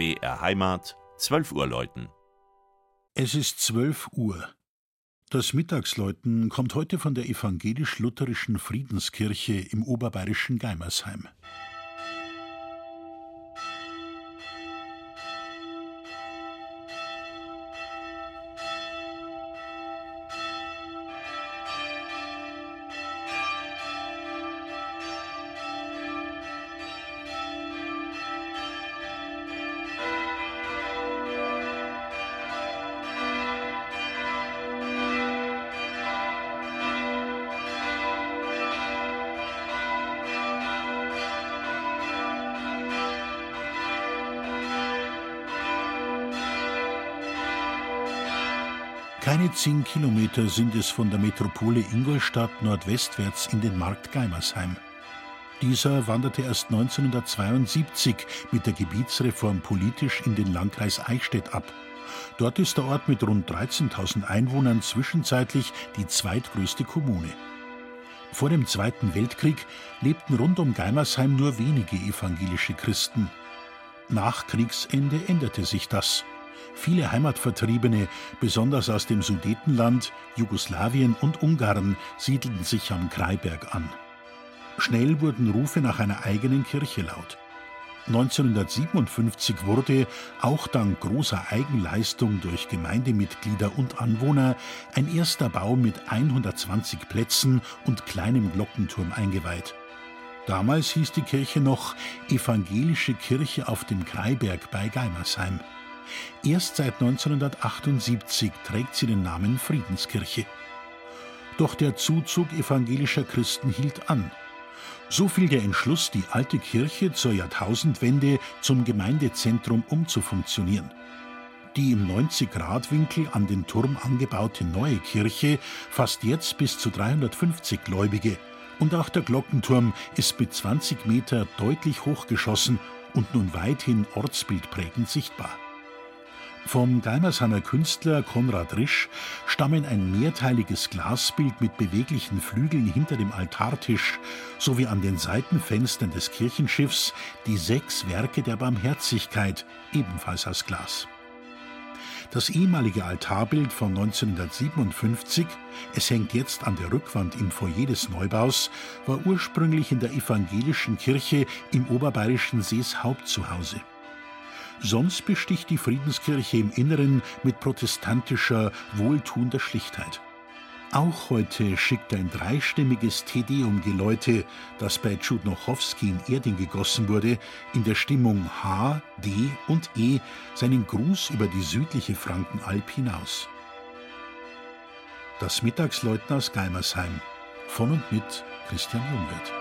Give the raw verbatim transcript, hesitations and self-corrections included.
B R Heimat, zwölf Uhr läuten. Es ist zwölf Uhr. Das Mittagsläuten kommt heute von der evangelisch-lutherischen Friedenskirche im oberbayerischen Geimersheim. Keine zehn Kilometer sind es von der Metropole Ingolstadt nordwestwärts in den Markt Geimersheim. Dieser wanderte erst neunzehnhundertzweiundsiebzig mit der Gebietsreform politisch in den Landkreis Eichstätt ab. Dort ist der Ort mit rund dreizehntausend Einwohnern zwischenzeitlich die zweitgrößte Kommune. Vor dem Zweiten Weltkrieg lebten rund um Geimersheim nur wenige evangelische Christen. Nach Kriegsende änderte sich das. Viele Heimatvertriebene, besonders aus dem Sudetenland, Jugoslawien und Ungarn, siedelten sich am Kreiberg an. Schnell wurden Rufe nach einer eigenen Kirche laut. neunzehnhundertsiebenundfünfzig wurde, auch dank großer Eigenleistung durch Gemeindemitglieder und Anwohner, ein erster Bau mit hundertzwanzig Plätzen und kleinem Glockenturm eingeweiht. Damals hieß die Kirche noch Evangelische Kirche auf dem Kreiberg bei Geimersheim. Erst seit neunzehnhundertachtundsiebzig trägt sie den Namen Friedenskirche. Doch der Zuzug evangelischer Christen hielt an. So fiel der Entschluss, die alte Kirche zur Jahrtausendwende zum Gemeindezentrum umzufunktionieren. Die im neunzig-Grad-Winkel an den Turm angebaute neue Kirche fasst jetzt bis zu dreihundertfünfzig Gläubige. Und auch der Glockenturm ist mit zwanzig Meter deutlich hochgeschossen und nun weithin ortsbildprägend sichtbar. Vom Geimersheimer Künstler Konrad Risch stammen ein mehrteiliges Glasbild mit beweglichen Flügeln hinter dem Altartisch sowie an den Seitenfenstern des Kirchenschiffs die sechs Werke der Barmherzigkeit, ebenfalls aus Glas. Das ehemalige Altarbild von neunzehnhundertsiebenundfünfzig, es hängt jetzt an der Rückwand im Foyer des Neubaus, war ursprünglich in der evangelischen Kirche im oberbayerischen Seeshaupt zu Hause. Sonst besticht die Friedenskirche im Inneren mit protestantischer, wohltuender Schlichtheit. Auch heute schickt ein dreistimmiges Te-Deum-Geläute, das bei Tschudnochowski in Erding gegossen wurde, in der Stimmung H, D und E seinen Gruß über die südliche Frankenalb hinaus. Das Mittagsläuten aus Geimersheim. Von und mit Christian Jungwirth.